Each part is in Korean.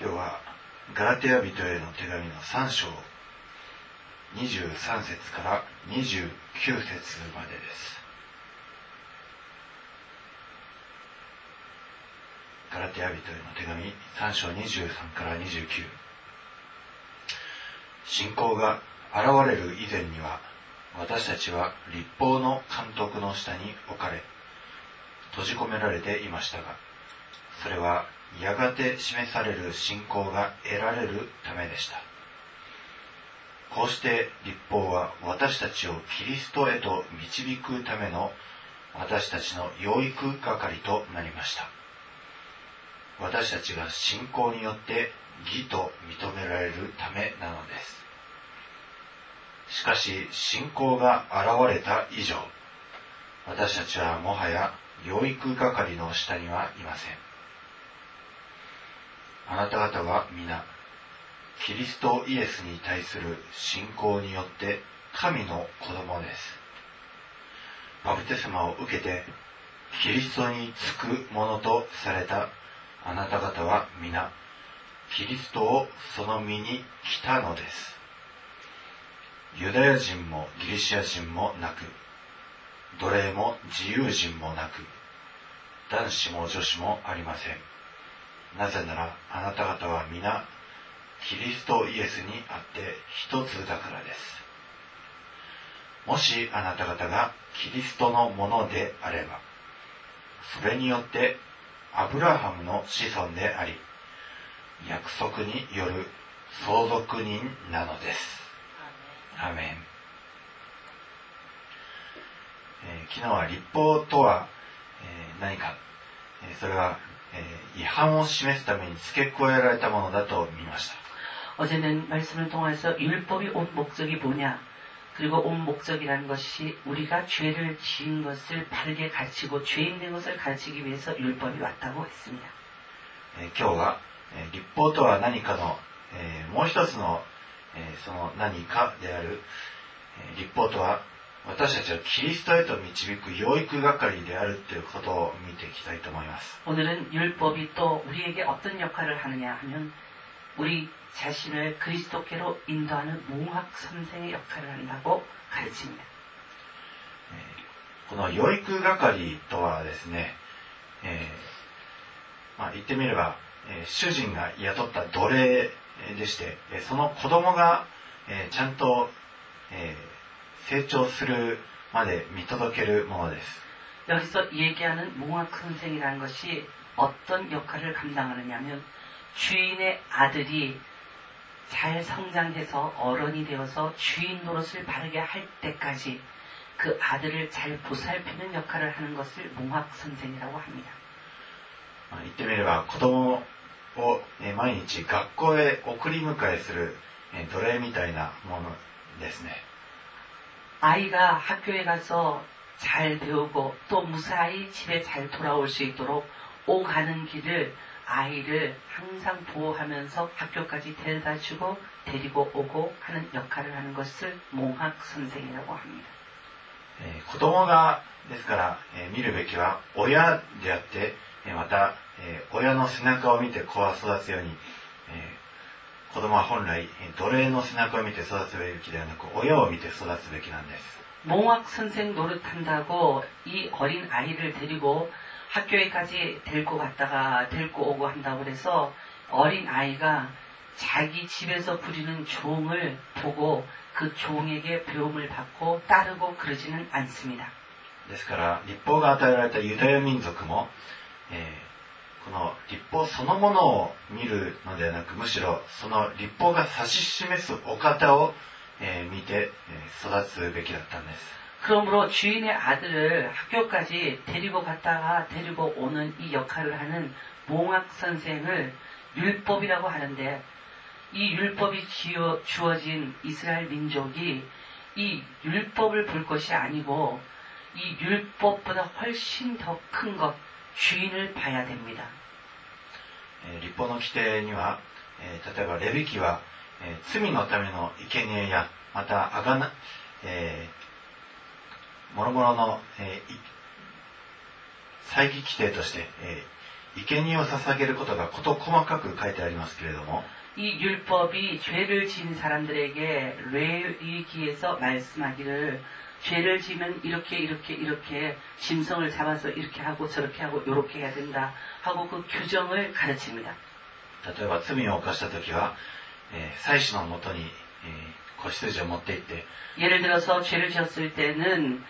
今日はガラテヤ人への手紙の3章23節から29節までです。ガラテヤ人への手紙3章23から29。信仰が現れる以前には、私たちは律法の監督の下に置かれ、閉じ込められていましたが、それはやがて示される信仰が得られるためでした。こうして律法は私たちをキリストへと導くための私たちの養育係となりました。私たちが信仰によって義と認められるためなのです。しかし信仰が現れた以上、私たちはもはや養育係の下にはいません。あなた方は皆、キリストイエスに対する信仰によって神の子供です。バプテスマを受けてキリストにつくものとされたあなた方は皆、キリストをその身に着たのです。ユダヤ人もギリシア人もなく、奴隷も自由人もなく、男子も女子もありません。なぜならあなた方は皆キリストイエスにあって一つだからです。もしあなた方がキリストのものであれば、それによってアブラハムの子孫であり、約束による相続人なのです。アーメン。昨日は律法とは、何か、それは違反を示すために付け加えられたものだと見ました。 어제는 말씀을 통해서 율법이 온 목적이 뭐냐, 그리고 온 목적이라는 것이 우리가 죄를 지은 것을 바르게 가르치고 죄인 된 것을 가르치기 위해서 율법이 왔다고 했습니다. 今日は律法とは何かのもう一つのその何かである律法とは私たちをキリストへと導く養育係であるということを見ていきたいと思います。 오늘은 율법이 또 우리에게 어떤 역할을 하느냐 하면 우리 자신을 그리스도께로 인도하는 몽학 선생의 역할을 한다고 가르칩니다. この養育係とはですね、言ってみれば、主人が雇った奴隷でして、その子供が、ちゃんと、成長するまで見届けるものです。 여기서 얘기하는 몽학 선생이라는 것이 어떤 역할을 감당하느냐면 주인의 아들이 잘 성장해서 어른이 되어서 주인 노릇을 바르게 할 때까지 그 아들을 잘 보살피는 역할을 하는 것을 몽학 선생이라고 합니다. 言ってみれば子供を毎日学校へ送り迎えする奴隷みたいなものですね。 아이가 학교에 가서 잘 배우고 또 무사히 집에 잘 돌아올 수 있도록 오가는 길을 아이를 항상 보호하면서 학교까지 데려다주고 데리고 오고 하는 역할을 하는 것을 몽학 선생이라고 합니다. 子供がですから見るべきは親であってまた親の背中を見て子は育つように子供は本来奴隷の背中を見て育つべきではなく親を見て育つべきなんです。 몽학 선생 노릇한다고 이 어린 아이를 데리고 학교에까지 데리고 갔다가 데리고 오고 한다고 해서 어린 아이가 자기 집에서 부리는 종을 보고 그 종에게 배움을 받고 따르고 그러지는 않습니다. ですから律法が与えられたユダヤ民族も、この律法そのものを見るのではなくむしろその律法が指し示すお方を、見て、育つべきだったんです。 그러므로 주인의 아들을 학교까지 데리고 갔다가 데리고 오는 이 역할을 하는 몽학 선생을 율법이라고 하는데 이 율법이 주어진 이스라엘 민족이 이 율법을 볼 것이 아니고 이 율법보다 훨씬 더 큰 것, 주인을 봐야 됩니다. 律法の規定には、例えばレビ記は、罪のための生贄やまた諸々の祭儀規定として、 生贄を捧げることが事細かく書いてありますけれども、 이 율법이 죄를 지은 사람들에게 레위기에서 말씀하기를 죄를 지면 이렇게 짐승을 잡아서 이렇게 하고 저렇게 하고 이렇게 해야 된다 하고 그 규정을 가르칩니다. 例えば罪を犯した時は、祭司のもとに、子羊を持って行って、 예를 들어서 죄를 지었을 때는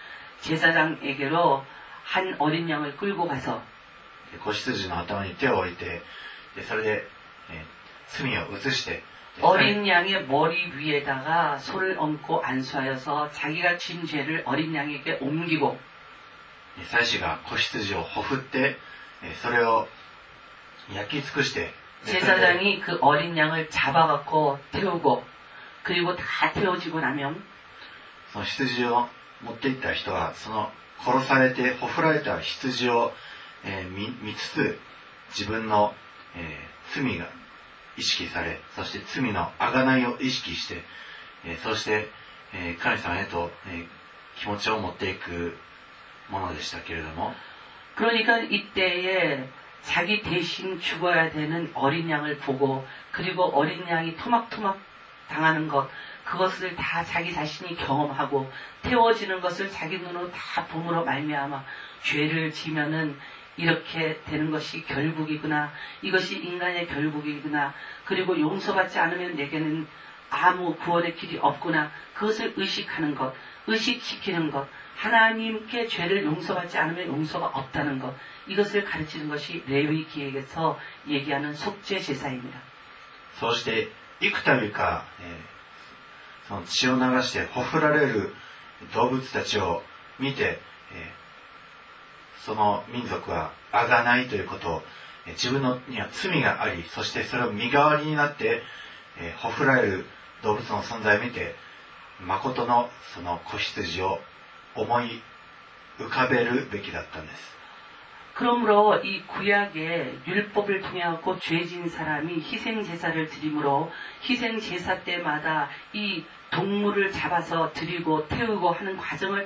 제사장에게로 한 어린 양을 끌고 가서 子羊の頭に手を置いて、それで、罪を移して、 어린 양의 머리 위에다가 손을 얹고 안수하여서 자기가 진 죄를 어린 양에게 옮기고 祭司が子羊をほふって、それを焼き尽くして、 제사장이 그 어린 양을 잡아갖고 태우고 그리고 다 태워지고 나면 その羊を持っていった人は、その殺されてほふられた羊を、見つつ、自分の、罪が意識され、そして罪の贖いを意識して、そして、神様へと、気持ちを持っていくものでしたけれども、 그러니까 이때에 자기 대신 죽어야 되는 어린 양을 보고 그리고 어린 양이 토막토막 당하는 것 그것을 다 자기 자신이 경험하고 태워지는 것을 자기 눈으로 다 봄으로 말미암아 죄를 지면은 이렇게 되는 것이 결국이구나. 이것이 인간의 결국이구나. 그리고 용서받지 않으면 내게는 아무 구원의 길이 없구나. 그것을 의식하는 것, 의식시키는 것, 하나님께 죄를 용서받지 않으면 용서가 없다는 것, 이것을 가르치는 것이 레위기에서 얘기하는 속죄 제사입니다. そうして幾度か、その血を流してほふられる動物たちを見て、その民族は贖いということを、自分には罪があり、そしてそれを身代わりになって、ほふられる動物の存在を見て、誠のその子羊を思い浮かべるべきだったんです。 그러므로 이 구약의 율법을 통해서 죄진 사람이 희생제사를 드림으로 희생제사 때마다 이 동물을 잡아서 드리고 태우고 하는 과정을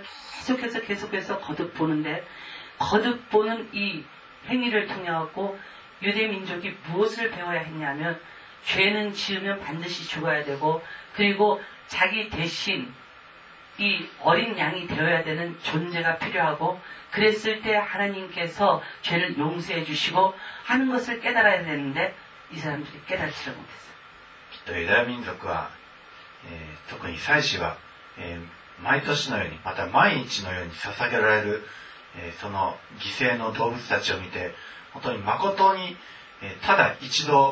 계속해서 거듭보는데 거듭보는 이 행위를 통해서 유대민족이 무엇을 배워야 했냐면 죄는 지으면 반드시 죽어야 되고 그리고 자기 대신 이 어린 양이 되어야 되는 존재가 필요하고 그랬을 때 하나님께서 죄를 용서해 주시고 하는 것을 깨달아야 되는데 이 사람들이 깨닫지를 못했어요. きっとユダヤ民族は、特に祭司は、毎年のようにまた毎日のように捧げられる、その犠牲の動物たちを見て本当に誠に、ただ一度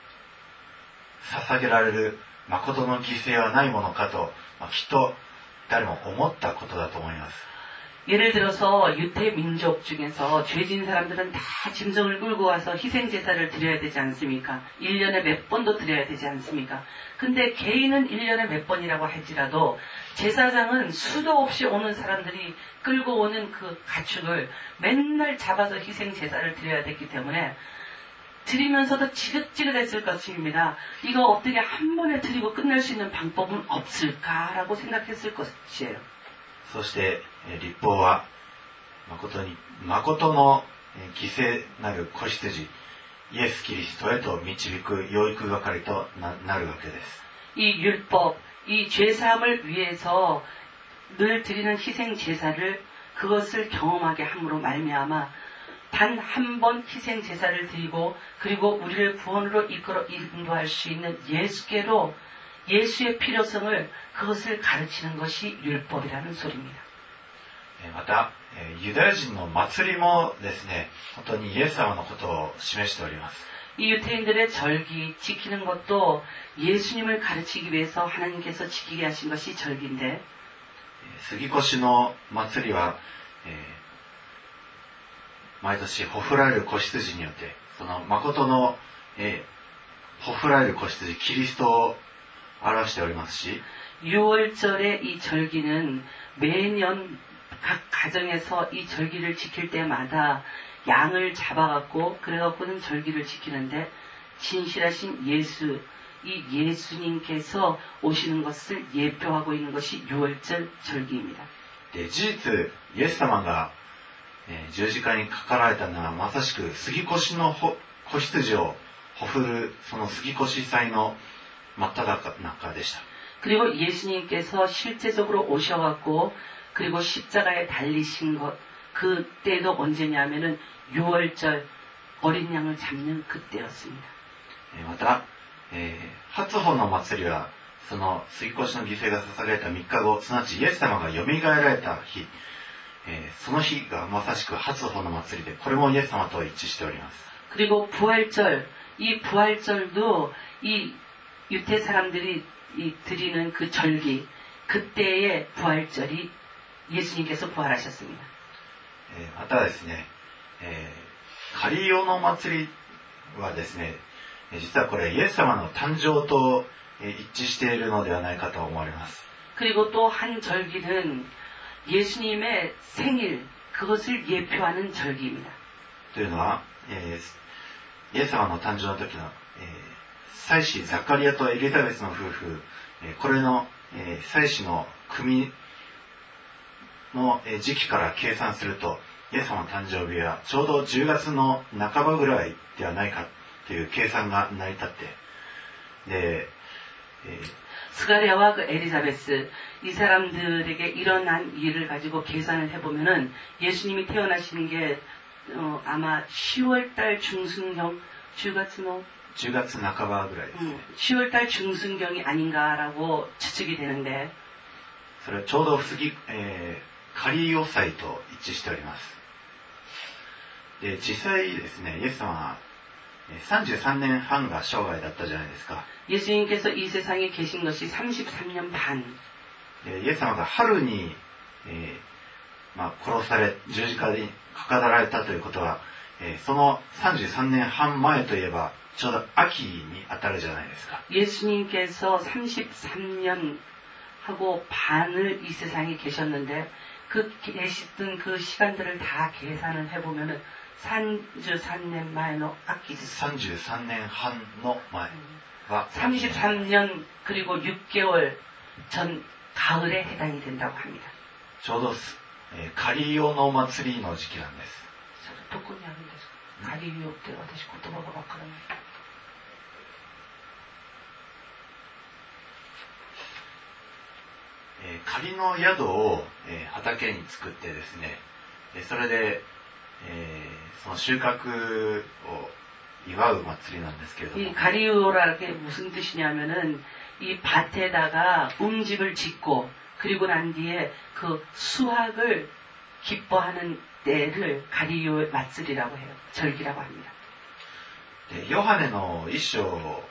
捧げられる誠の犠牲はないものかと、きっと誰も思ったことだと思います。 예를 들어서 유대 민족 중에서 죄진 사람들은 다 짐승을 끌고 와서 희생제사를 드려야 되지 않습니까? 1년에 몇 번도 드려야 되지 않습니까? 근데 개인은 1년에 몇 번이라고 할지라도 제사장은 수도 없이 오는 사람들이 끌고 오는 그 가축을 맨날 잡아서 희생제사를 드려야 됐기 때문에 드리면서도 지긋지긋했을 것입니다. 이거 어떻게 한 번에 드리고 끝낼 수 있는 방법은 없을까라고 생각했을 것이에요. そして律法は誠の犠牲なる子羊イエス・キリストへと導く養育係となるわけです。 이 율법, 이 죄사함을 위해서 늘 드리는 희생 제사를 그것을 경험하게 함으로 말미암아 단 한 번 희생 제사를 드리고 그리고 우리를 구원으로 이끌어 인도할 수 있는 예수께로 예수의 필요성을 그것을 가르치는 것이 율법이라는 소리입니다. またユダヤ人の祭りもですね、本当にイエス様のことを示しております。 이 유태인들의 절기 지키는 것도 예수님을 가르치기 위해서 하나님께서 지키게 하신 것이 절기인데 杉越の祭りは、毎年ほふられる子羊によってその誠の、ほふられる子羊キリストを表しておりますし 6월절의 이 절기는 매년 각 가정에서 이 절기를 지킬 때마다 양을 잡아갖고 그래갖고는 절기를 지키는데 진실하신 예수, 이 예수님께서 오시는 것을 예표하고 있는 것이 6월절 절기입니다. で事実イエス様が、 十字架にかかられたのはまさしく杉越の子羊をほふるその杉越祭の真っ只中でした。 그리고 예수님께서 실제적으로 오셔갖고 그리고 십자가에 달리신 것 그때도 언제냐면은 6월절 어린 양을 잡는 그때였습니다. また、初穂の祭りはその杉越の犠牲が捧げられた3日後、すなわちイエス様がよみがえられた日、その日がまさしく初穂の祭りで、これもイエス様と一致しております。 그리고 부활절, 이 부활절도 이 유대 사람들이 드리는 그 절기, 그때의 부활절이 예수님께서 부활하셨습니다. またですね、カリオの祭りはですね、実はこれイエス様の誕生と一致しているのではないかと思われます。 그리고 또 한 절기는 예수님의 생일, 그것을 예표하는 절기입니다. というのは、イエス様の誕生の時の、祭司ザカリアとエリザベスの夫婦、これの、祭司の組の時期から計算すると、イエス様の誕生日はちょうど10月の半ばぐらいではないかという計算が成り立って、で、 스가랴와 그 엘리자베스 이 사람들에게 일어난 일을 가지고 계산을 해보면은 예수님이 태어나신 게 아마 10월달 중순경 10月半ばぐらいですね。 10월달 중순경이 아닌가라고 추측이 되는데 それはちょうどカリオ祭と一致しております。で、実際ですね、イエス様は33年半が生涯だったじゃないですか。 예수님께서 이 세상에 계신 것이 33년 반. イエス様が春に、殺され十字架にかかられたということは、その33年半前といえばちょうど秋に当たるじゃないですか。 예수님께서 33년 하고 반을 이 세상에 계셨는데 그 계시던 그 시간들을 다 계산을 해보면은 33년前の 秋です. 33年半の前は 33년 그리고 6개월 전 가을에 해당이 된다고 합니다. ちょうどカリオの祭りの時期なんです。 どこにあるんですか? カリオって私言葉がわからない。 仮の宿を畑に作ってですね、それでその収穫を祝う祭りなんですけれども、 이 가리우라는 게 무슨 뜻이냐면은 이 밭에다가 음집을 짓고 그리고 난 뒤에 그 수확을 기뻐하는 때를 가리우祭리라고 해요. 절기라고 합니다. ヨハネの1章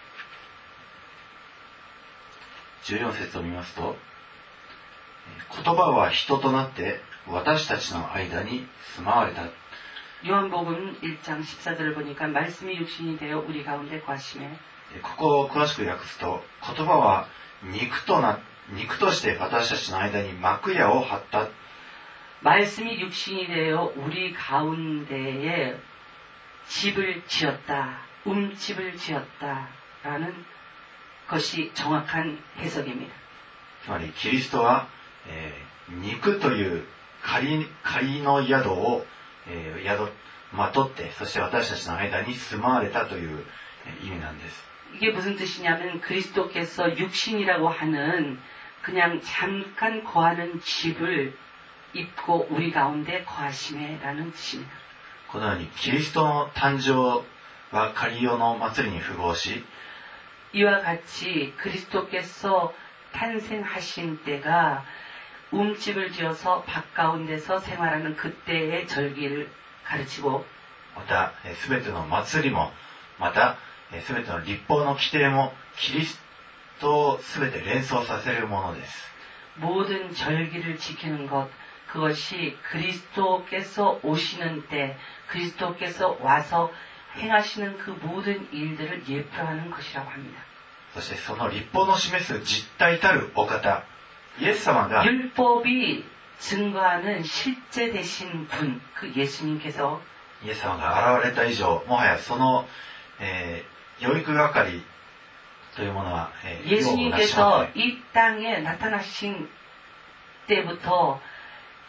14節を見ますと、言葉は人となって私たちの間に住まわれた。 요한복음 1장 14절을 보니까 말씀이 육신이 되어 우리 가운데 거하시매, ここを詳しく訳すと、言葉は肉として私たちの間に幕屋を張った。 말씀이 육신이 되어 우리 가운데에 집을 지었다, 집을 지었다라는 것이 정확한 해석입니다. つまりキリストは、肉という仮の宿を、まとって、そして私たちの間に住まわれたという意味なんです。 이게 무슨 뜻이냐면 그리스도께서 육신이라고 하는 그냥 잠깐 거하는 집을 입고 우리 가운데 거하심에라는 뜻입니다. このようにキリストの誕生はカリオの祭りに符合し、 이와 같이 그리스도께서 탄생하신 때가 집을 지어서 밭 가운데서 생활하는 그때의 절기를 가르치고, また全ての祭りも、また全ての律法の規定もキリストを全て連想させるものです。 모든 절기를 지키는 것, 그것이 그리스도께서 오시는 때, 그리스도께서 와서 행하시는 그 모든 일들을 예표하는 것이라고 합니다. そしてその律法の示す実体たるお方、イエス様が 율법이 증거하는 실제 되신 분, 그 예수님께서 イエス様が現れた以上、もはやその、養育係というものは、用をなしません。 예수님께서 이 땅에 나타나신 때부터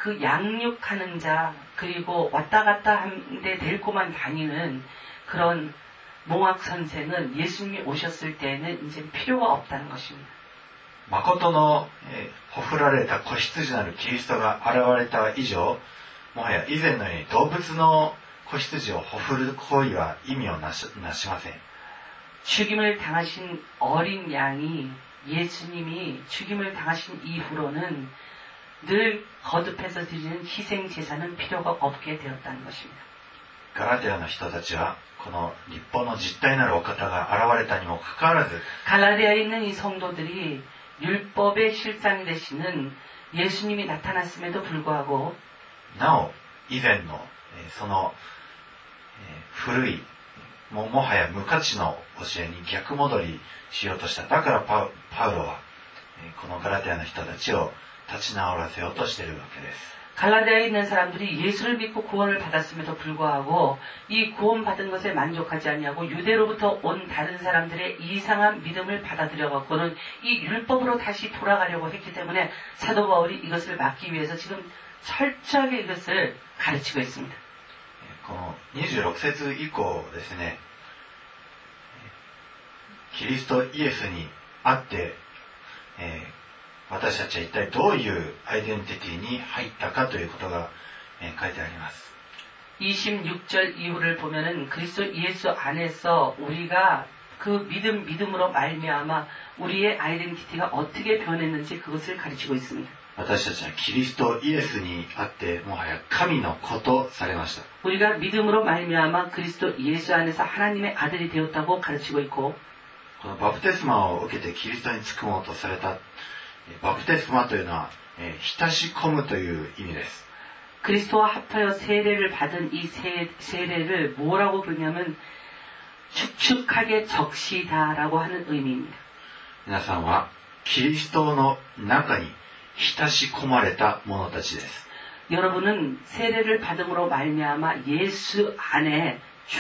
그 양육하는 자, 그리고 왔다 갔다 하는데 데리고만 다니는 그런 몽학 선생은 예수님이 오셨을 때는 이제 필요가 없다는 것입니다. 誠の、ほふられた子羊なるキリストが現れた以上、もはや以前のように動物の子羊をほふる行為は意味をなしません。 죽임을 당하신 어린 양이 예수님이 죽임을 당하신 이후로는 늘 거듭해서 드리는 희생 제사는 필요가 없게 되었다는 것입니다. ガラテヤの人たちはこの立法の実体なるお方が現れたにもかかわらず 갈라디아에 있는 이 성도들이 율법의 실상이 되시는 예수님이 나타났음에도 불구하고 なお以前のその古いもはや無価値の教えに逆戻りしようとした。だからパウロはこのガラテヤの人たちを立ち直らせようとしているわけです。 갈라디아에 있는 사람들이 예수를 믿고 구원을 받았음에도 불구하고 이 구원받은 것에 만족하지 아니하고 유대로부터 온 다른 사람들의 이상한 믿음을 받아들여갖고는 이 율법으로 다시 돌아가려고 했기 때문에 사도 바울이 이것을 막기 위해서 지금 철저하게 이것을 가르치고 있습니다. この26節以降ですね、キリストイエスにあって、私たちは一体どういうアイデンティティに入ったかということが、書いてあります。 26절 이후를 보면은 그리스도 예수 안에서 우리가 그 믿음으로 말미암아 우리의 아이덴티티가 어떻게 변했는지 그것을 가르치고 있습니다. 私たちはキリストイエスにあってもはや神の子とされました。 우리가 믿음으로 말미암아 그리스도 예수 안에서 하나님의 아들이 되었다고 가르치고 있고 このバプテスマを受けてキリストにつくものとされたバプテスマというのは、浸し込むという意味です。 그리스도와 합하여 세례를 받은 이 세례를 뭐라고 부르냐면 축축하게 적시다라고 하는 의미입니다. 皆さんはキリストの中に浸し込まれた者たちです。 여러분은 세례를 받음으로 말미암아 예수 안에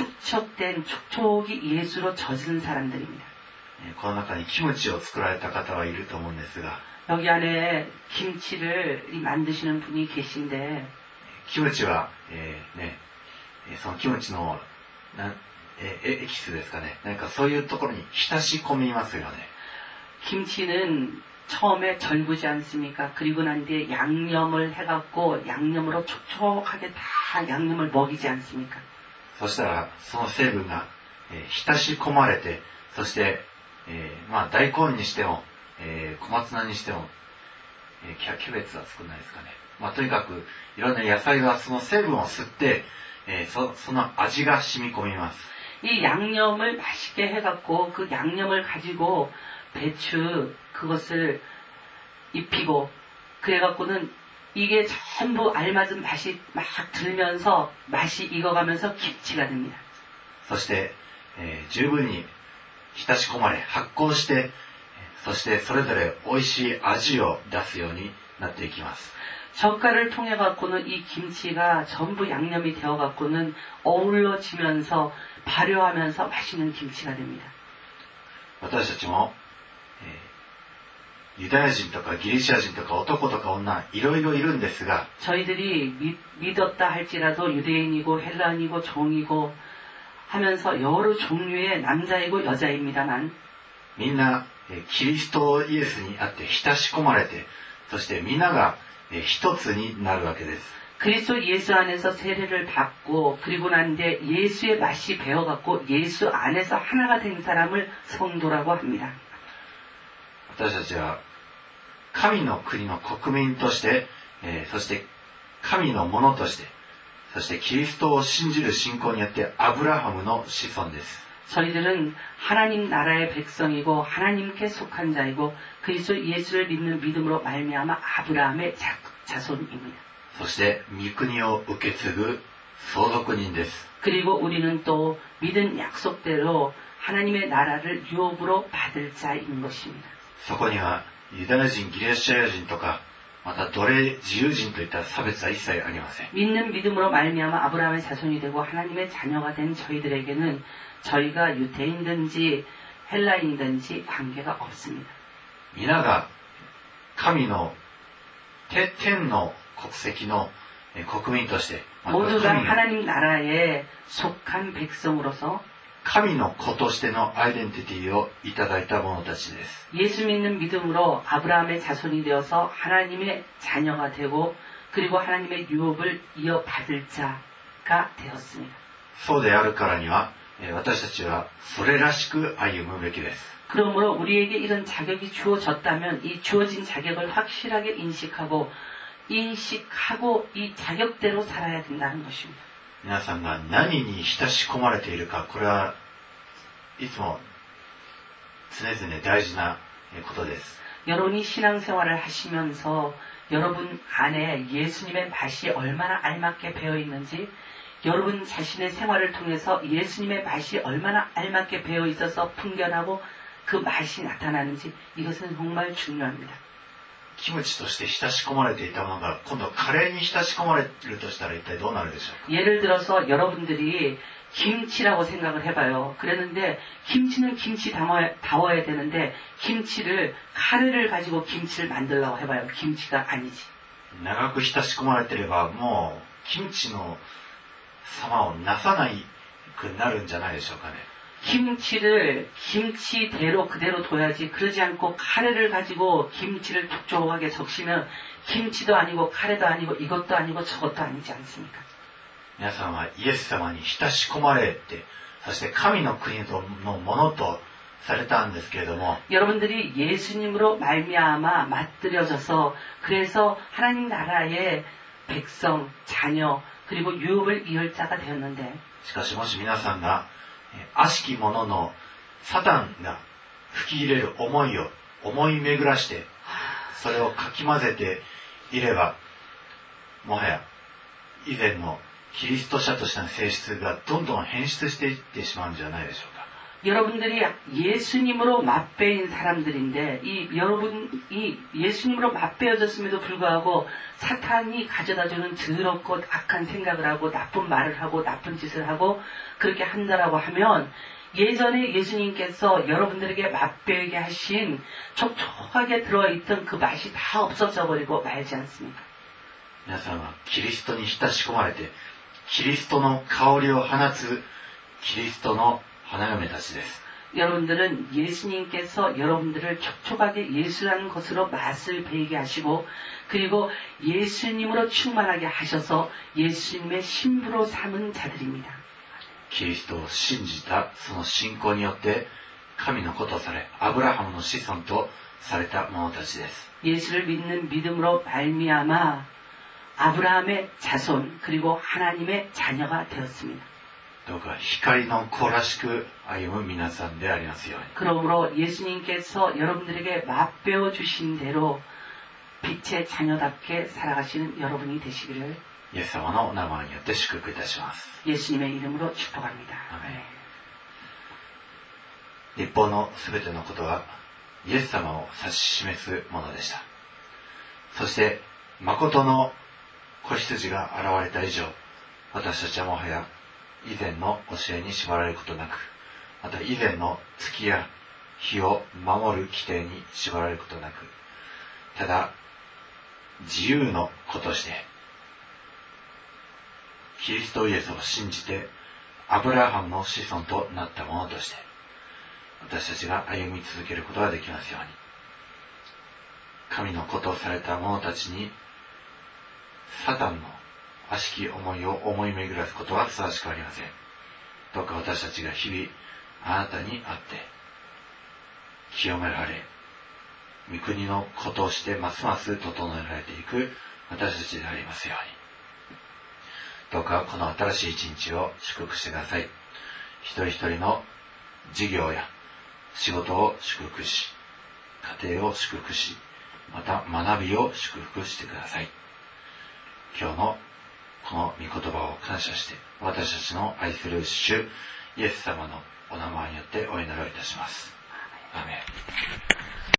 축축히 예수로 젖은 사람들입니다. この中にキムチを作られた方はいると思うんですが 여기 안에 김치를 만드시는 분이 계신데 キムチは、そのキムチのエキスですかね。なんかそういうところに浸し込みますよね。 김치는 처음에 절구지 않습니까? 그리고 난 뒤에 양념을 해갖고 양념으로 촉촉하게 다 양념을 먹이지 않습니까? そしたらその成分が、浸し込まれて、そして、大根にしても、小松菜にしても、キャベツは作んないですかね。とにかくいろんな野菜がその成分を吸って、その味が染み込みます。 이 양념을 맛있게 해갖고 그 양념을 가지고 배추 그것을 입히고 그래갖고는 이게 전부 알맞은 맛이 막 들면서 맛이 익어가면서 김치가 됩니다. そして、十分に浸し込まれ発酵して、そしてそれぞれ美味しい味を出すようになっていきます。 젓갈을 통해 갖고는 이 김치가 전부 양념이 되어 갖고는 어우러지면서 발효하면서 맛있는 김치가 됩니다. 私たちも、ユダヤ人とかギリシャ人とか男とか女いろいろいるんですが 저희들이 믿었다 할지라도 유대인이고 헬라인이고 종이고 하면서 여러 종류의 남자이고 여자입니다만 みんなキリストイエスにあって浸し込まれてそしてみんなが一つになるわけです。 그리스도 예수 안에서 세례를 받고 그리고 난 뒤에 예수의 맛이 배어갖고 예수 안에서 하나가 된 사람을 성도라고 합니다. 私たちは神の国の国民として、そして神のものとして、そしてキリストを信じる信仰によってアブラハムの子孫です。 저희들은 하나님 나라의 백성이고 하나님께 속한 자이고 그리스도 예수를 믿는 믿음으로 말미암아 아브라함의 자손입니다. そして御国を受け継ぐ相続人です。 그리고 우리는 또 믿은 약속대로 하나님의 나라를 유업으로 받을 자인 것입니다. そこにはユダヤ人、ギリシャ人とかまた奴隷、自由人といった差別は一切ありません。 믿는 믿음으로 말미암아 아브라함의 자손이 되고 하나님의 자녀가 된 저희들에게는 저희가 유대인든지 헬라인이든지 관계가 없습니다. 皆が神の天の国籍の国民として、 모두 다 하나님 나라에 속한 백성으로서 神の子としてのアイデンティティをいただいた者たちです。 예수 믿는 믿음으로 아브라함의 자손이 되어서 하나님의 자녀가 되고 그리고 하나님의 유업을 이어받을 자가 되었습니다. そうであるからには、私たちはそれらしく歩むべきです。 그러므로 우리에게 이런 자격이 주어졌다면 이 주어진 자격을 확실하게 인식하고 이 자격대로 살아야 된다는 것입니다. 皆さんが何に親し込まれているか、これはいつも常々大事なことです。 여러분이 신앙생활을 하시면서 여러분 안에 예수님의 맛이 얼마나 알맞게 배어 있는지, 여러분 자신의 생활을 통해서 예수님의 맛이 얼마나 알맞게 배어 있어서 풍겨나고 그 맛이 나타나는지, 이것은 정말 중요합니다. キムチとして親し込まれていたものが今度カレーに親し込まれるとしたら一体どうなるでしょうか。 예를 들어서 여러분들이 김치라고 생각을 해봐요. 그랬는데 김치는 김치다워야 되는데 김치를 카레를 가지고 김치를 만들려고 해봐요. 김치가 아니지. 長く親し込まれていればもうキムチの様をなさないくなるんじゃないでしょうかね。 김치를 김치대로 그대로 둬야지, 그러지 않고 카레를 가지고 김치를 촉촉하게 적시면 김치도 아니고 카레도 아니고 이것도 아니고 저것도 아니지 않습니까? 皆さんはイエス様に親し込まれて、そして神の国のものとされたんですけれども、 여러분들이 예수님으로 말미암아 맞들여져서 그래서 하나님 나라의 백성, 자녀, 그리고 유업을 이을 자가 되었는데, しかしもし皆さんが悪しき者のサタンが吹き入れる思いを思い巡らしてそれをかき混ぜていれば、もはや以前のキリスト者としての性質がどんどん変質していってしまうんじゃないでしょうか。 여러분들이 예수님으로 맞배인 사람들인데 여러분이 예수님으로 맞배어졌음에도 불구하고 사탄이 가져다주는 더럽고 악한 생각을 하고 나쁜 말을 하고 나쁜 짓을 하고 그렇게 한다라고 하면, 예전에 예수님께서 여러분들에게 맛배게 하신 촉촉하게 들어있던 그 맛이 다 없어져 버리고 말지 않습니까? 皆さんはキリストに親し込まれてキリストの香りを放つキリストの花嫁たちです。 여러분들은 예수님께서 여러분들을 촉촉하게 예수라는 것으로 맛을 배이게 하시고 그리고 예수님으로 충만하게 하셔서 예수님의 신부로 삼은 자들입니다. キリストを信じたその信仰によって神の子とされアブラハムの子孫とされた者たちです。 예수를 믿는 믿음으로 말미암아 아브라함의 자손 그리고 하나님의 자녀가 되었습니다. どうか光の子らしく歩む皆さんでありますように。 그러므로 예수님께서 여러분들에게 맛배워 주신 대로 빛의 자녀답게 살아가시는 여러분이 되시기를 イエス様のお名前によって祝福いたします。 예수님의 이름으로 축복합니다. 立法のすべてのことはイエス様を指し示すものでした。そして誠の子羊が現れた以上、私たちはもはや以前の教えに縛られることなく、また以前の月や日を守る規定に縛られることなく、ただ自由の子としてキリストイエスを信じてアブラハムの子孫となった者として私たちが歩み続けることができますように。神の子とされた者たちにサタンの悪しき思いを思い巡らすことはふさわしくありません。どうか私たちが日々あなたにあって清められ、御国の子としてますます整えられていく私たちでありますように。どうかこの新しい一日を祝福してください。一人一人の事業や仕事を祝福し、家庭を祝福し、また学びを祝福してください。今日のこの御言葉を感謝して、私たちの愛する主イエス様のお名前によってお祈りをいたします。アーメン。